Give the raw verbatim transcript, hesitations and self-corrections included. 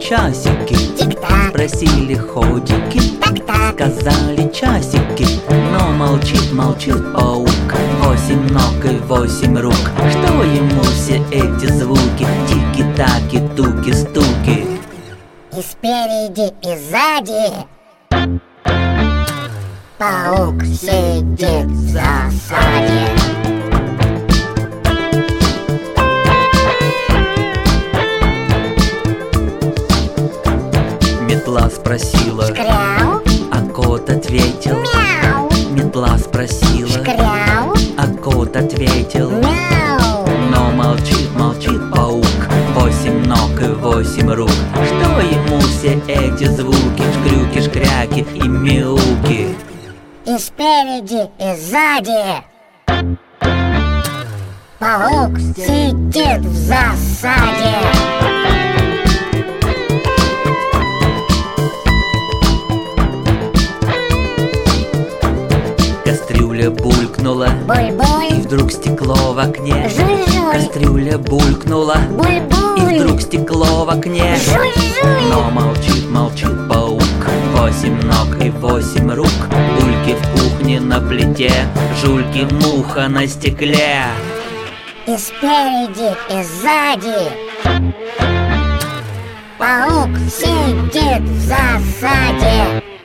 часики, Тик-так, спросили ходики, так-так. сказали часики, но молчит, молчит паук. Восемь ног и восемь рук, что ему все эти звуки? Тики-таки, туки-стуки. И спереди, и сзади паук сидит в засаде. Метла спросила, Шкряу, а кот ответил. мяу, Метла спросила, шкряу, а кот ответил. мяу. Но молчит, молчит паук. Восемь ног и восемь рук, что ему все эти звуки? Шкрюки, шкряки и мяуки. И спереди, и сзади паук сидит в засаде. Кастрюля булькнула, и Буль-буль, вдруг стекло в окне. жуй-жуй, Кастрюля булькнула, и буль-буль, вдруг стекло в окне. жуй-жуй. Но молчит, молчит паук. Восемь ног и восемь рук, бульки в кухне на плите, жульки, муха на стекле. И спереди, и сзади паук сидит в засаде.